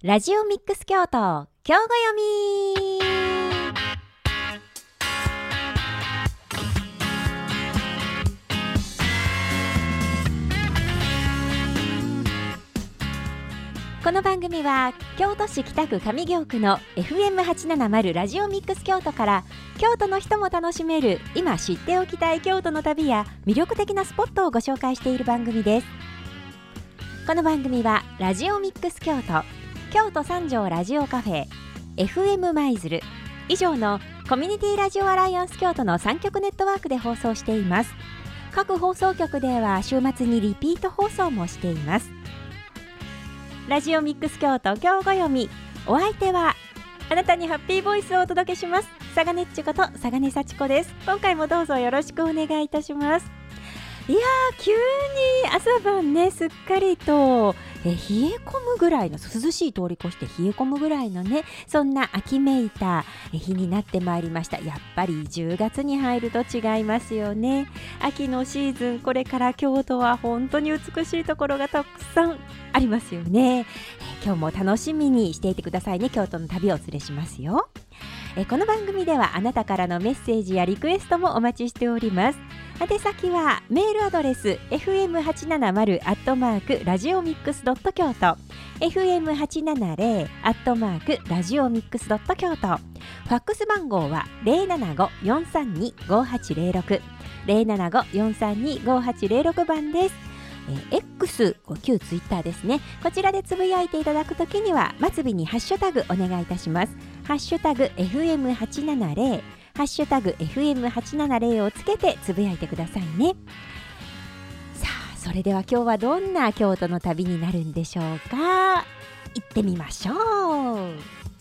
ラジオミックス京都京語読み。この番組は京都市北区上京区の FM870 ラジオミックス京都から京都の人も楽しめる今知っておきたい京都の旅や魅力的なスポットをご紹介している番組です。この番組はラジオミックス京都、京都三条ラジオカフェ、 FM 舞鶴以上のコミュニティラジオアライアンス京都の3局ネットワークで放送しています。各放送局では週末にリピート放送もしています。ラジオミックス京都京語読み、お相手はあなたにハッピーボイスをお届けします佐賀ねっちこと佐賀根幸子です。今回もどうぞよろしくお願いいたします。いやー、急に朝晩ねすっかりと冷え込むぐらいの、涼しい通り越して冷え込むぐらいのね、そんな秋めいた日になってまいりました。やっぱり10月に入ると違いますよね。秋のシーズン、これから京都は本当に美しいところがたくさんありますよね。今日も楽しみにしていてくださいね。京都の旅をお連れしますよ。この番組ではあなたからのメッセージやリクエストもお待ちしております。宛先はメールアドレス fm870@radiomix.kyoto、 fm870@radiomix.kyoto、 ファックス番号は 075-432-5806 075-432-5806 番です。X、旧ツイッターですね。こちらでつぶやいていただくときには末尾にハッシュタグお願いいたします。ハッシュタグ FM870、ハッシュタグ FM870 をつけてつぶやいてくださいね。さあ、それでは今日はどんな京都の旅になるんでしょうか。行ってみましょう。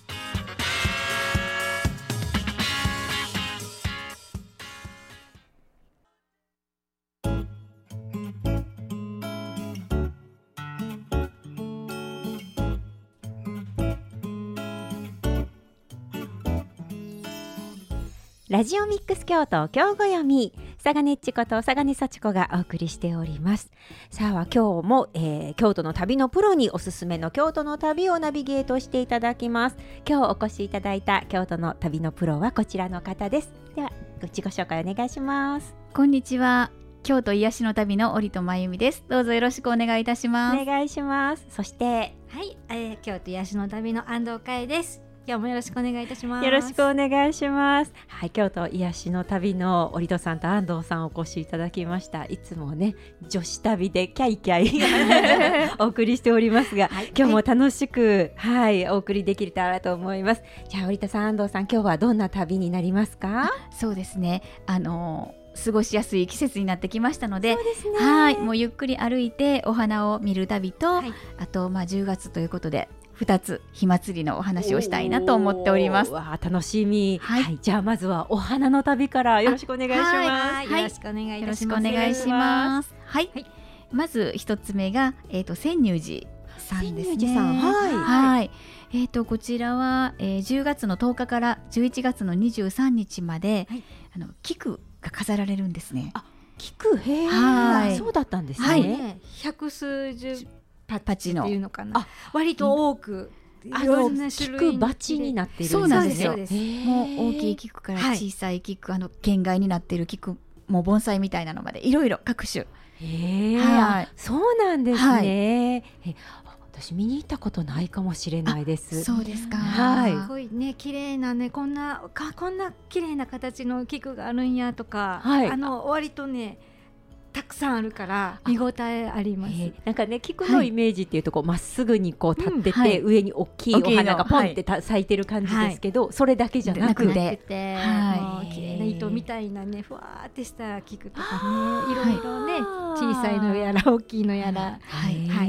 ラジオミックス京都京語読み、佐賀ねっちこと佐賀根幸子がお送りしております。さあ、今日も、京都の旅のプロにおすすめの京都の旅をナビゲートしていただきます。今日お越しいただいた京都の旅のプロはこちらの方です。では自己紹介お願いします。 こんにちは、京都癒しの旅の織戸真由美です。どうぞよろしくお願いいたします。 お願いします。そしてはい、京都癒しの旅の安藤海です。今日もよろしくお願いいたします。 よろしくお願いします。はい、京都癒しの旅の織戸さんと安藤さんお越しいただきました。いつもね女子旅でキャイキャイお送りしておりますが、はい、今日も楽しく、はい、お送りできたらと思います。じゃあ織戸さん、安藤さん、今日はどんな旅になりますか？ そうですね、過ごしやすい季節になってきましたので、 そうですね、 はい、もうゆっくり歩いてお花を見る旅と、はい、あと10月ということで2つ火祭りのお話をしたいなと思っております。 わー、楽しみ、はいはい、じゃあまずはお花の旅からよろしくお願いします。 はい、よろしくお願いいたします。 よろしくお願いします。はい、はい、まず一つ目が、千入寺さんですね。 千入寺さん、はい、 はい、こちらは、10月の10日から11月の23日まで、はい、菊が飾られるんですね。 あ、菊、へー、はい、そうだったんですね。 はい、百数十パチのっていうのかな、割と多く菊鉢になっている。 そうなんですよ。もう大きい菊から小さい菊、県外になっている菊、もう盆栽みたいなのまでいろいろ各種。 はい、そうなんですね。はい、私見に行ったことないかもしれないです。 そうですか。 はい、すごいね、綺麗なね、こんな綺麗な形の菊があるんやとか、はい、割とねたくさんあるから見応えあります。 なんかね、菊のイメージっていうとまっすぐにこう立ってて、はい、上に大きいお花がポンって咲いてる感じですけど、はい、それだけじゃなくて、 はい、綺麗な糸みたいなね、ふわーってした菊とかね、いろいろね、小さいのやら大きいのやら、はいはい、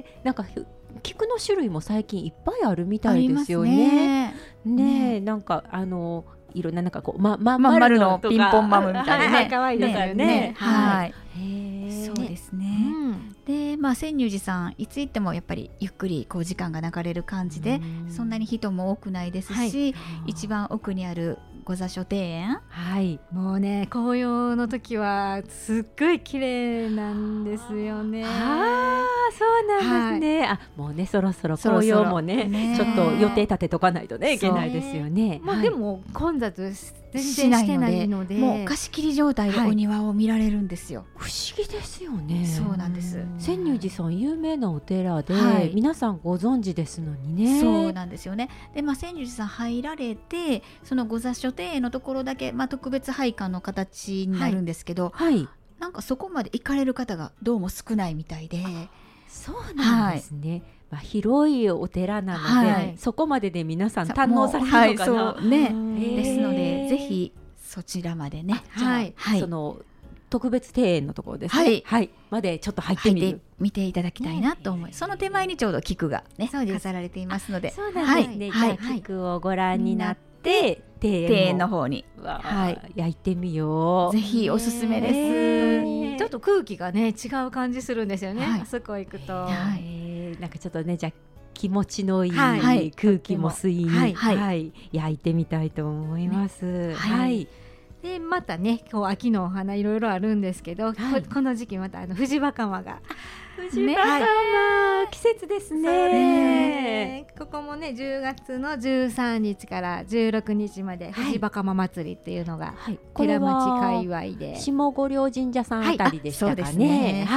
なんか菊の種類も最近いっぱいあるみたいですよね。ね、なんかいろんな、なんかこう丸のピンポンマムみたいなね、 可愛いですよね。 はい、そうですね。で、千入寺さんいつ行ってもやっぱりゆっくりこう時間が流れる感じで、そんなに人も多くないですし、一番奥にある御座所庭園、 はい、もうね、紅葉の時はすっごい綺麗なんですよね。 はそうなんですね。もうねそろそろ紅葉もねちょっと予定立てとかないとねいけないですよね。 でも混雑全然してないので、 もう貸し切り状態でお庭を見られるんですよ。 不思議ですよね。 そうなんです。 千入寺さん有名なお寺で、皆さんご存知ですのにね。 そうなんですよね。で、千入寺さん入られて、その御座所庭園のところだけ、特別拝観の形になるんですけど、なんかそこまで行かれる方がどうも少ないみたいで。 そうなんですね。広いお寺なので、そこまでで皆さん堪能されるのかな。 ですのでぜひそちらまでね、 その特別庭園のところですね、までちょっと入って見ていただきたいなと思い、その手前にちょうど菊がね飾られていますので、 そうなんですね。じゃあ菊をご覧になって庭園の方に焼いてみよう。 ぜひおすすめです。 ちょっと空気がね違う感じするんですよね、あそこ行くと。 なんかちょっとね、じゃあ気持ちのいい空気も吸いに焼いてみたいと思います。 でまたね、今日秋のお花いろいろあるんですけど、この時期また藤バカマが藤バカマ季節ですね。 ここもね10月の13日から16日まで藤バカマ祭りっていうのが寺町界隈で、 下五稜神社さんあたりでしたかね。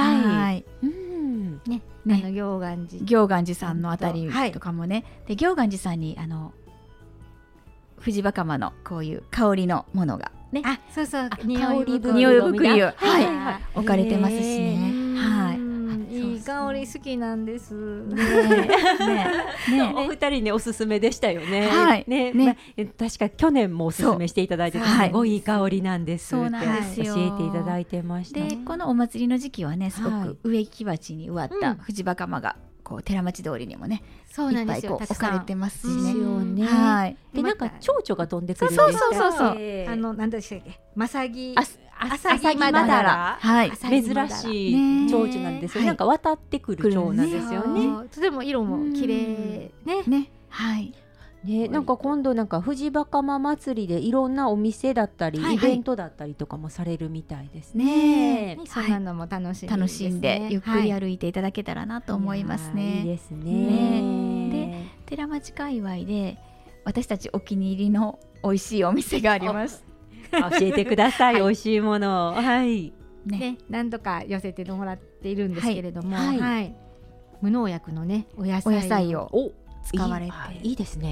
行願寺さんのあたりとかもね、で行願寺さんに藤バカマのこういう香りのものがね、 そうそう匂い袋を置かれてますしね。 いい香り好きなんです。 お二人ねおすすめでしたよね。確か去年もおすすめしていただいて、すごいいい香りなんですって教えていただいてました。 でこのお祭りの時期はね、すごく植木鉢に植わった藤バカマが寺町通りにもねいっぱい置かれてますしね。 でなんか蝶々が飛んでくるんですか。 そう何でしたっけ、マサギアサギマダラ、珍しい蝶々なんですよ。なんか渡ってくる蝶なんですよね。 とても色も綺麗ね。 なんか今度なんか藤バカマ祭りでいろんなお店だったりイベントだったりとかもされるみたいですね。 そんなのも楽しんでゆっくり歩いていただけたらなと思いますね。 いいですね。 で寺町界隈で私たちお気に入りの美味しいお店があります。 教えてください。美味しいものを何度か寄せてもらっているんですけれども、無農薬のねお野菜を使われていいですね。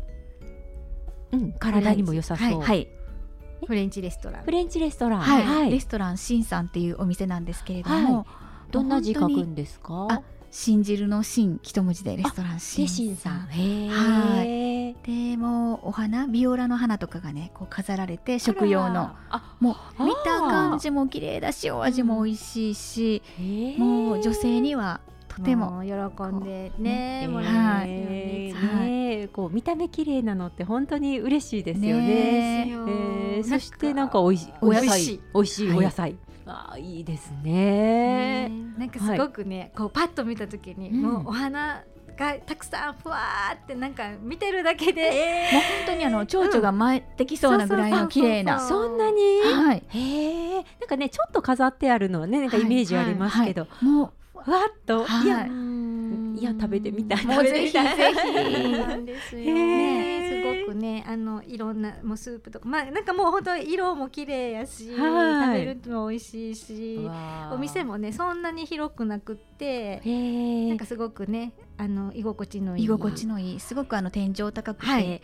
体にも良さそう。 フレンチレストランレストランしんさんっていうお店なんですけれども、 どんな字書くんですか。 信じるの信一文字でレストランしんさん。でもうお花ビオラの花とかがねこう飾られて食用の、もう見た感じも綺麗だしお味も美味しいし、もう女性にはとても喜んでねもらえます。こう見た目綺麗なのって本当に嬉しいですよね。そしてなんかおいしいお野菜、おいしいお野菜。いいですね。 なんかすごくね、こうパッと見た時にもうお花がたくさんふわーってなんか見てるだけで、 もう本当に蝶々が舞ってきそうなぐらいの綺麗な。 そんなに。なんかねちょっと飾ってあるのはねなんかイメージありますけど、もうふわっといや食べてみたい。 もうぜひぜひなんですよね。すごくねいろんなもうスープとかなんかもう本当色も綺麗やし、食べるのも美味しいし、お店もねそんなに広くなくってなんかすごくね居心地のいいすごく天井高くて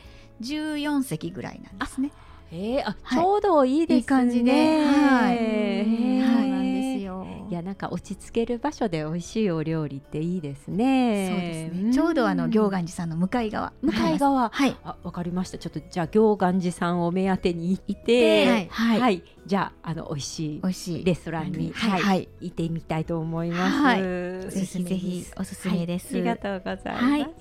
14席ぐらいなんですね。 ちょうどいいですね。いい感じで。 そうなんですよ。 いやなんか落ち着ける場所で美味しいお料理っていいですね。 そうですね。ちょうど行願寺さんの向かい側。 わかりました。ちょっとじゃあ行願寺さんを目当てに行って、じゃあ美味しいレストランに行ってみたいと思います。 ぜひぜひおすすめです。 ありがとうございます。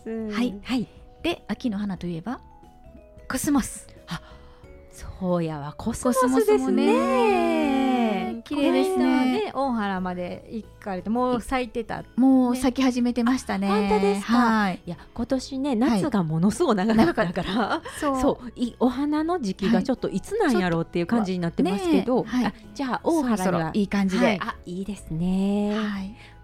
で秋の花といえばコスモス。 そうやわ、コスモスですね。 綺麗ですね。大原まで行かれてもう咲いてた。 もう咲き始めてましたね。 本当ですか。いや今年ね夏がものすごい長かったから、そうお花の時期がちょっといつなんやろうっていう感じになってますけど、じゃあ大原にはいい感じで、 いいですね。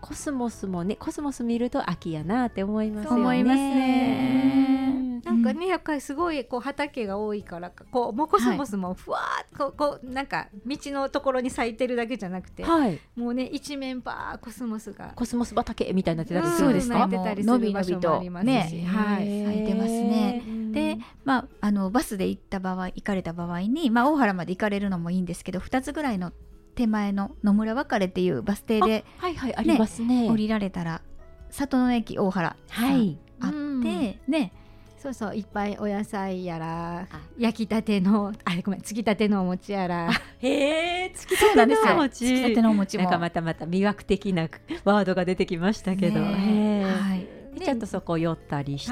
コスモスもね、コスモス見ると秋やなって思いますよね。 思いますね。 なんかね、やっぱりすごいこう畑が多いからか、こうもうコスモスもふわーっとこうなんか道のところに咲いてるだけじゃなくて、もうね一面バーコスモスがコスモス畑みたいになってたりするんですか？ なってたりする場所もありますし、 ね、咲いてますね。で、バスで行かれた場合に、大原まで行かれるのもいいんですけど、2つぐらいの手前の野村別れっていうバス停で、 ありますね。 降りられたら里の駅大原あってね。 そうそう、いっぱいお野菜やら焼きたてのつきたてのお餅やら、 つきたてのお餅、 つきたてのお餅もなんかまた魅惑的なワードが出てきましたけど、ちょっとそこ寄ったりして、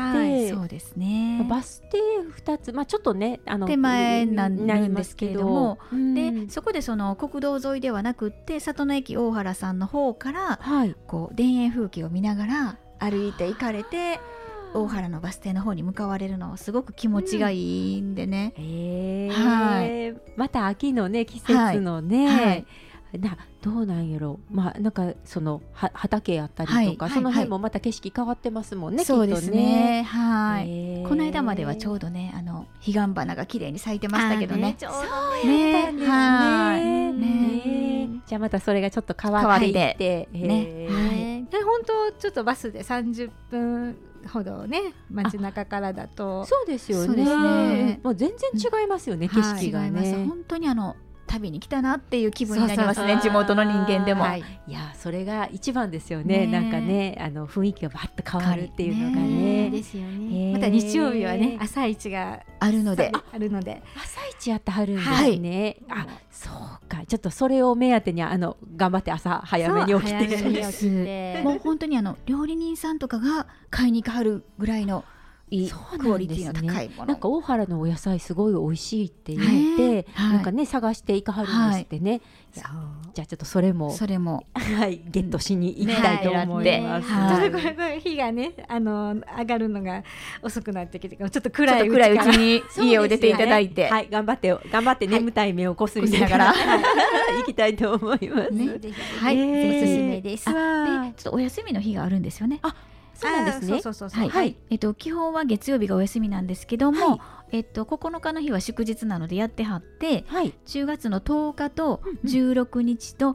そうですね、 バス停2つ、ちょっとね手前なんですけれども、でそこでその国道沿いではなくって里の駅大原さんの方から、こう田園風景を見ながら歩いて行かれて大原のバス停の方に向かわれるのはすごく気持ちがいいんでね、 また秋のね季節のね、どうなんやろ、なんかその畑やったりとか、その辺もまた景色変わってますもんね。 そうですね、この間まではちょうどね彼岸花が綺麗に咲いてましたけどね。 そうやったんですね。じゃあまたそれがちょっと変わっていって本当ちょっとバスで30分ほどね、街中からだと。 そうですよね。もう全然違いますよね、景色がね。 本当に旅に来たなっていう気分になりますね、地元の人間でも。 いや、それが一番ですよね。なんかね、雰囲気がバッと変わるっていうのがね。 ですよね。また日曜日はね、朝市があるので、 朝市やってはるんですね。そうか、ちょっとそれを目当てに頑張って朝早めに起きて、 もう本当に料理人さんとかが買いに行かはるぐらいのいいクオリティの高いもの。 なんか大原のお野菜すごい美味しいって言って、なんかね探していかはるんですってね。じゃあちょっとそれもゲットしに行きたいと思います。 これ日がね上がるのが遅くなってきて、ちょっと暗いうちに家を出ていただいて、 頑張って眠たい目をこすりながら行きたいと思います。 おすすめです。 でちょっとお休みの日があるんですよね。 そうなんですね。 基本は月曜日がお休みなんですけども、9日の日は祝日なのでやってはって、10月の10日と16日と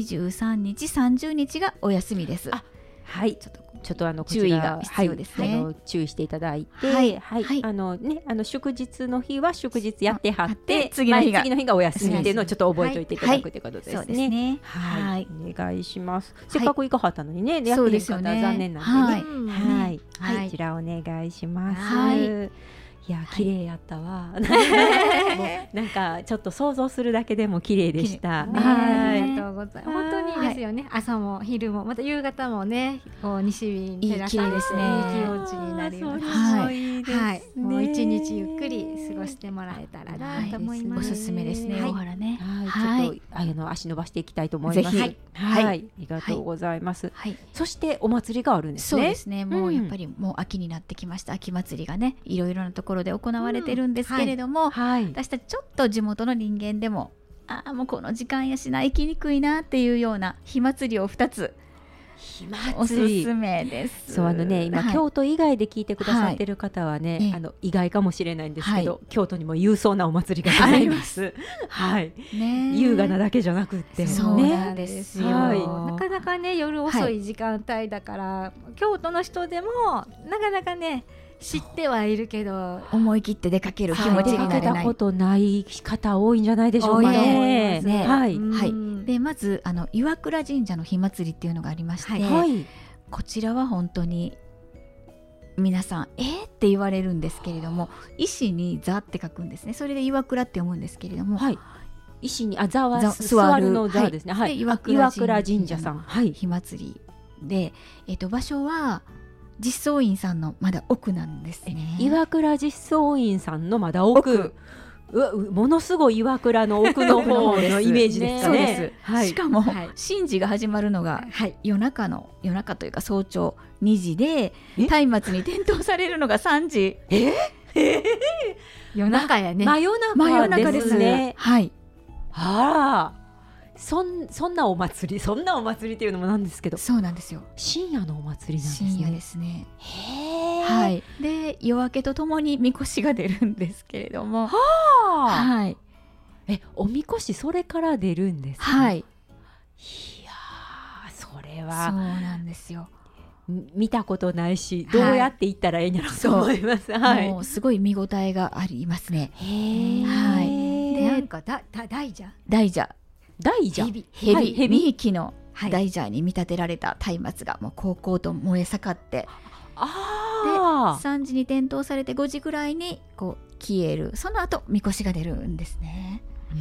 23日30日がお休みです。ちょっと注意が必要ですね。 注意していただいて、祝日の日は祝日やってはって、次の日がお休みっていうのをちょっと覚えておいていただくということですね。お願いします。せっかく行かはったのにね、やってへんかったら残念なんでね。こちらお願いします。いや、綺麗やったわ。なんかちょっと想像するだけでも綺麗でした。 ありがとうございます。本当にいいですよね。朝も昼もまた夕方もね、こう西日に照らされていい気持ちになります。もう一日ゆっくり過ごしてもらえたらなと思います。 おすすめですね、大原ね。 ちょっと足伸ばしていきたいと思います。ありがとうございます。そしてお祭りがあるんですね。 そうですね。もうやっぱりもう秋になってきました。秋祭りがね、いろいろなところで行われてるんですけれども、私たちちょっと地元の人間でももうこの時間やしな、行きにくいなっていうような火祭りを2つおすすめです。 そう今、京都以外で聞いてくださってる方はね、意外かもしれないんですけど、京都にも勇壮なお祭りがございます。優雅なだけじゃなくってそうなんですよ。なかなかね夜遅い時間帯だから、京都の人でもなかなかね知ってはいるけど思い切って出かける気持ちになれない。 出かけたことない方多いんじゃないでしょうかね。 でまず岩倉神社の火祭りっていうのがありまして、こちらは本当に皆さんって言われるんですけれども、石に座って書くんですね。それで岩倉って読むんですけれども、 石に座は座るの座ですね。岩倉神社さん火祭りで、場所は実相院さんのまだ奥なんですね。 岩倉実相院さんのまだ奥。ものすごい岩倉の奥の方のイメージですかね。 しかも神事が始まるのが夜中というか早朝2時で、松明に点灯されるのが3時。 夜中やね。 真夜中ですね。 そんなお祭りっていうのもなんですけど、 そうなんですよ。 深夜のお祭りなんですね。 深夜ですね。 へー、 はい。で夜明けとともにみこしが出るんですけれども、はい。 おみこしそれから出るんですか？ はい。いやそれはそうなんですよ。 見たことないし、どうやって行ったらいいんやろうと思います。はい。 もうすごい見応えがありますね。 はい。でなんか大蛇蛇2匹の大蛇に見立てられた松明がもうこうこうと燃え盛って、で3時に点灯されて5時ぐらいにこう消える。その後みこしが出るんですね。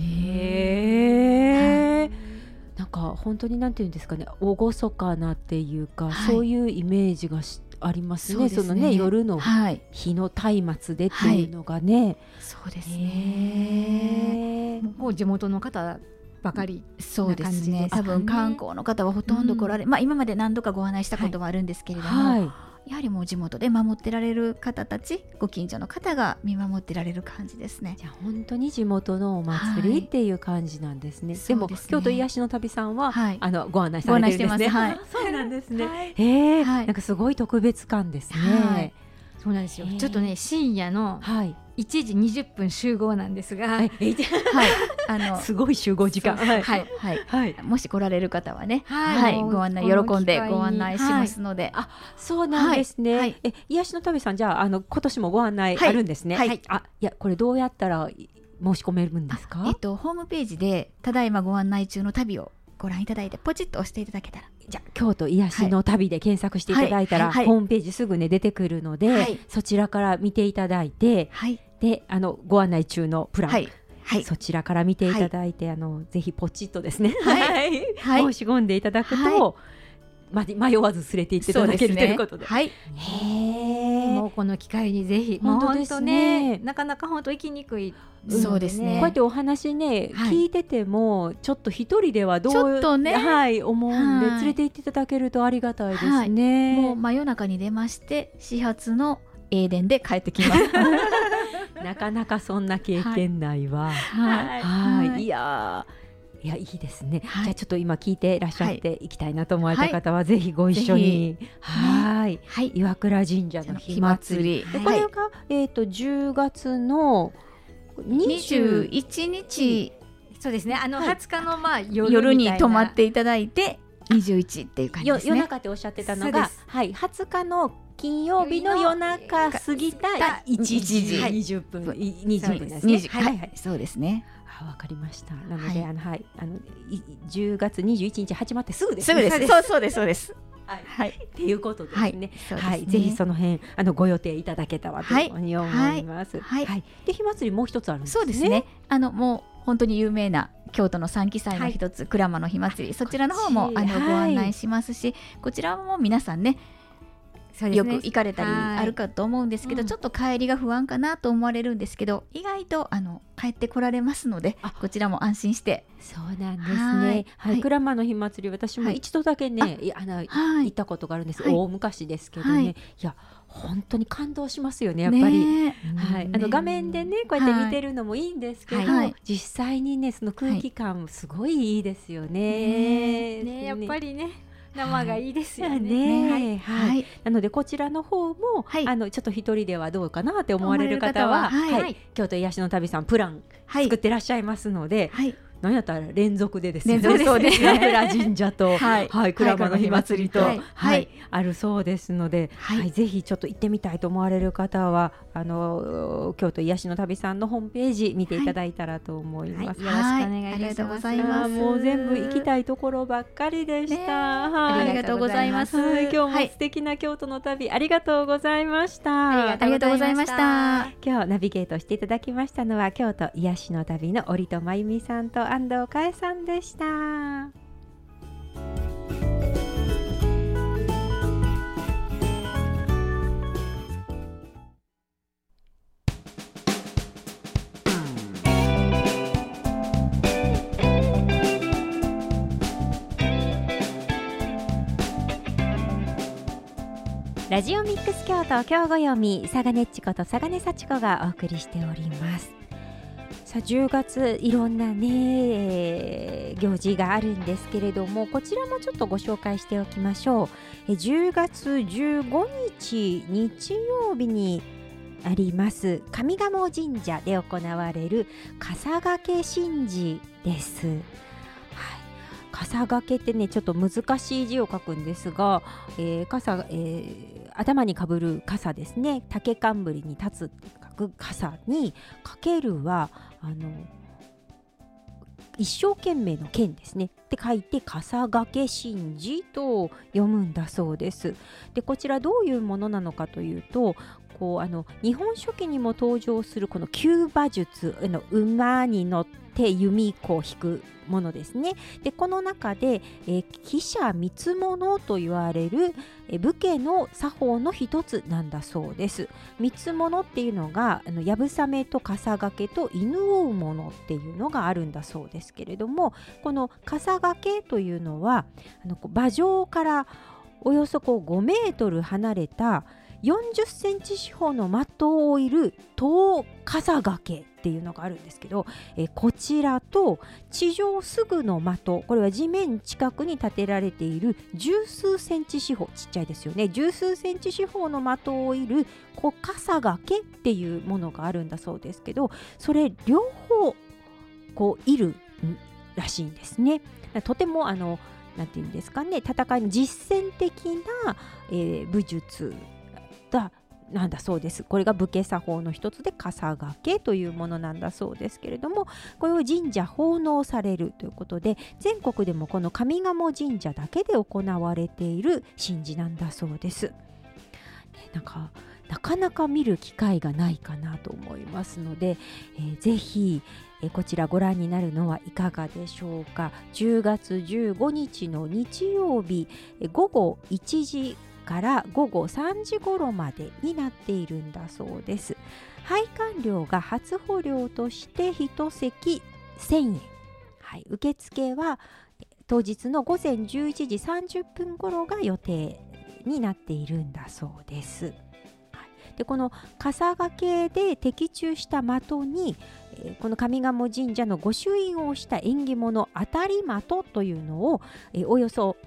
へー、なんか本当になんていうんですかね、厳かなっていうか、そういうイメージがありますね。そのね、夜の日の松明でっていうのがね、 そうですね。 もう地元の方ばかりな感じですかね。 多分観光の方はほとんど来られ、今まで何度かご案内したことはあるんですけれども、やはりもう地元で守ってられる方たち、ご近所の方が見守ってられる感じですね。 じゃあ本当に地元のお祭りっていう感じなんですね。でも京都癒しの旅さんはご案内されてるんですね。そうなんですね。なんかすごい特別感ですね。 そうなんですよ。ちょっとね、深夜の1時20分集合なんですが、 すごい集合時間。 もし来られる方はね、ご案内喜んでご案内しますので。 そうなんですね。癒しの旅さん、じゃあ今年もご案内あるんですね。いや、これどうやったら申し込めるんですか？ ホームページでただいまご案内中の旅をご覧いただいて、ポチッと押していただけたら、 じゃあ京都癒しの旅で検索していただいたら、ホームページすぐね出てくるので、そちらから見ていただいて、でご案内中のプラン、そちらから見ていただいて、ぜひポチッとですね、申し込んでいただくと、迷わず連れて行っていただけるということで。 もうこの機会にぜひ、本当ですね、なかなか本当行きにくい。 そうですね。 こうやってお話ね聞いてても、ちょっと一人ではどう思うんで、連れて行っていただけるとありがたいですね。 もう真夜中に出まして、始発の英電で帰ってきます。 なかなかそんな経験ないわ。いやいいですね。じゃあちょっと今聞いていらっしゃって行きたいなと思われた方はぜひご一緒に。岩倉神社の火祭り、これが10月の 21日、 そうですね。20日の夜に泊まっていただいて21っていう感じですね。 夜中っておっしゃってたのが、20日の金曜日の夜中過ぎた1時20分20分ですね。 そうですね。 わかりました。なので10月21日始まってすぐです。 そうですっていうことですね。ぜひその辺ご予定いただけたらというふうに思います。で火祭りもう一つあるんですね。 そうですね。もう本当に有名な京都の三奇祭の一つ、鞍馬の火祭り、そちらの方もご案内しますし、こちらも皆さんねよく行かれたりあるかと思うんですけど、ちょっと帰りが不安かなと思われるんですけど、意外と帰ってこられますので、こちらも安心して。 そうなんですね。鞍馬の火祭り、私も一度だけね行ったことがあるんです。大昔ですけどね、いや本当に感動しますよね、やっぱり。画面でねこうやって見てるのもいいんですけど、実際にねその空気感すごいいいですよね。 やっぱりね生がいいですよね。 なのでこちらの方もちょっと一人ではどうかなって思われる方は、京都癒しの旅さんプラン作ってらっしゃいますので、何やったら連続でですね、岩倉神社と鞍馬の火祭りとあるそうですので、ぜひちょっと行ってみたいと思われる方は京都癒しの旅さんのホームページ見ていただいたらと思います。 よろしくお願いいたします。 もう全部行きたいところばっかりでした。 ありがとうございます。 今日も素敵な京都の旅ありがとうございました。 ありがとうございました。 今日ナビゲートしていただきましたのは京都癒しの旅の織戸真由美さんと安藤佳恵さんでした。ラジオミックス京都今日ご読み、佐賀ねっちこと佐賀根幸子がお送りしております。 さあ10月いろんなね、行事があるんですけれども、こちらもちょっとご紹介しておきましょう。10月15日日曜日にあります上賀茂神社で行われる笠掛神事です。笠掛けってねちょっと難しい字を書くんですが、頭にかぶる笠ですね、竹冠に立つって書く笠にかけるは一生懸命の剣ですねって書いて笠掛神事と読むんだそうです。でこちらどういうものなのかというと、日本書紀にも登場するこの弓馬術、馬に乗って弓引くものですね。でこの中で騎射三つ物と言われる武家の作法の一つなんだそうです。三つ物っていうのがやぶさめと笠掛けと犬を追うものっていうのがあるんだそうですけれども、この笠掛けというのは馬上からおよそ5メートル離れた40センチ四方の的を置いる遠笠掛けっていうのがあるんですけど、こちらと地上すぐの的、これは地面近くに建てられている十数センチ四方、ちっちゃいですよね、十数センチ四方の的を置いる小笠掛けっていうものがあるんだそうですけど、それ両方いるらしいんですね。とてもなんていうんですかね、戦いの実践的な、武術なんだそうです。これが武家作法の一つで笠掛けというものなんだそうですけれども、これを神社奉納されるということで、全国でもこの上賀茂神社だけで行われている神事なんだそうです。なかなか見る機会がないかなと思いますので、ぜひこちらご覧になるのはいかがでしょうか。10月15日の日曜日午後1時から午後3時頃までになっているんだそうです。拝観料が初歩料として1席1000円、受付は当日の午前11時30分頃が予定になっているんだそうです。でこの笠掛けで的中した的にこの上賀茂神社の御朱印をした縁起物当たり的というのをおよそ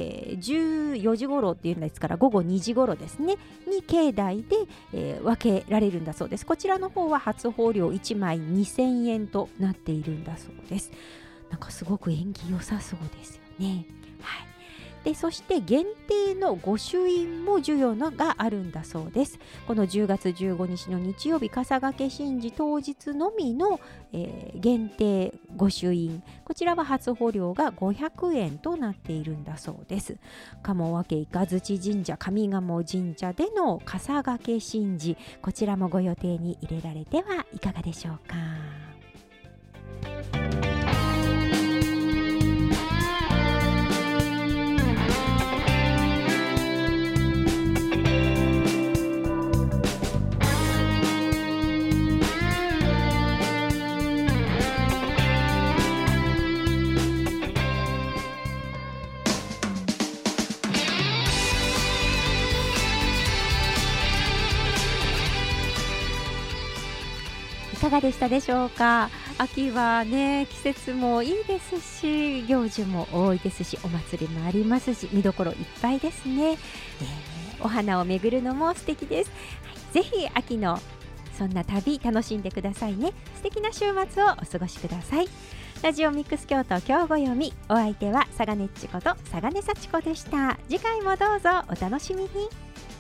14時頃っていうんですから午後2時頃ですねに境内で分けられるんだそうです。こちらの方は初奉料1枚2000円となっているんだそうです。なんかすごく縁起良さそうですよね。でそして限定の御朱印も授与があるんだそうです。この10月15日の日曜日笠掛神事当日のみの、限定御朱印、こちらは初保料が500円となっているんだそうです。鴨和家雷神社上賀茂神社での笠掛神事、こちらもご予定に入れられてはいかがでしょうか。いかがでしたでしょうか。秋はね季節もいいですし行事も多いですしお祭りもありますし見どころいっぱいですね。お花を巡るのも素敵です。ぜひ秋のそんな旅楽しんでくださいね。素敵な週末をお過ごしください。ラジオミックス京都今日ご読み、お相手は佐賀ねっちこと佐賀根幸子でした。次回もどうぞお楽しみに。